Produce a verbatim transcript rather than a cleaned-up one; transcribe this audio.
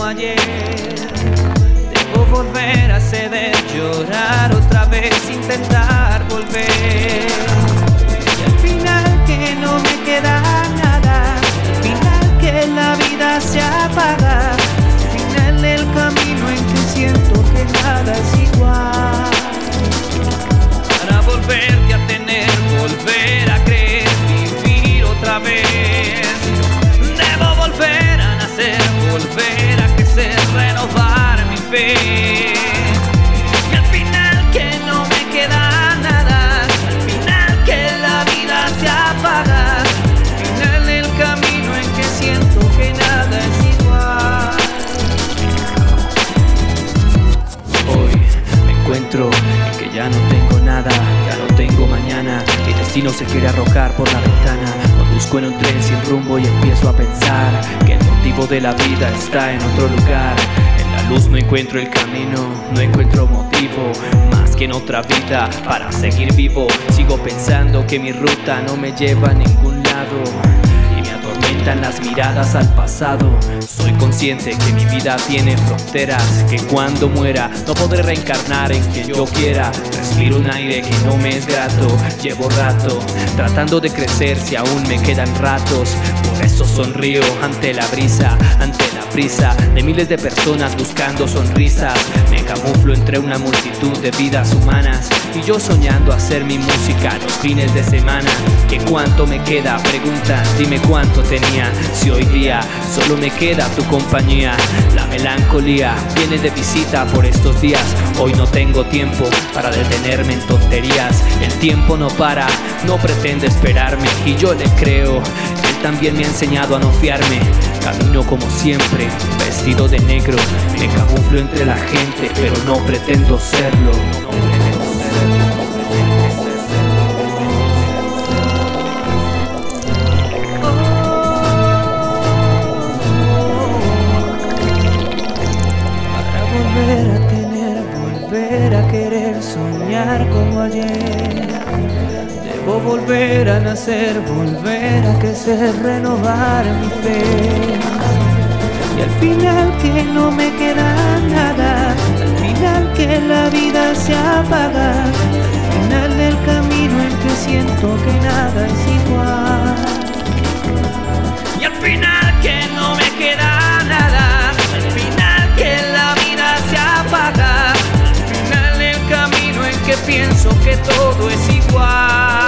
ayer. Debo volver a ceder, llorar otra vez, intentar volver. Y al final que no me queda nada, al final que la vida se apaga, al final el camino en que siento que nada es igual. Para volverte a tener, volver a creer, vivir otra vez. Debo volver a nacer, volver a crecer, renovar mi fe. Y al final que no me queda nada, al final que la vida se apaga, al final el camino en que siento que nada es igual. Hoy me encuentro en que ya no tengo nada, ya no tengo mañana. Mi destino se quiere arrojar por la ventana. Conduzco en un tren sin rumbo y empiezo a pensar que el motivo de la vida está en otro lugar. En la luz no encuentro el camino, no encuentro motivo más que en otra vida para seguir vivo. Sigo pensando que mi ruta no me lleva a ningún lado y me atormentan las miradas al pasado. Soy consciente que mi vida tiene fronteras, que cuando muera no podré reencarnar en quien yo quiera. Respiro un aire que no me es grato, llevo rato tratando de crecer si aún me quedan ratos. Por eso sonrío ante la brisa, ante la prisa de miles de personas buscando sonrisas. Me camuflo entre una multitud de vidas humanas y yo soñando hacer mi música los fines de semana. ¿Que cuánto me queda? Preguntan, dime cuánto tenía. Si hoy día solo me queda tu compañía. La melancolía viene de visita por estos días. Hoy no tengo tiempo para detenerme en tonterías. El tiempo no para, no pretende esperarme y yo le creo. Él también me ha enseñado a no fiarme. Camino como siempre, vestido de negro. Me camuflo entre la gente, pero no pretendo serlo. No pretendo serlo. Volver a tener, volver a querer, soñar como ayer. Debo volver a nacer, volver a crecer, renovar mi fe. Y al final que no me queda nada, al final que la vida se apaga, al final del camino en que siento que nada es igual. Y al final que no me queda nada, al final que la vida se apaga, al final el camino en que pienso que todo es igual.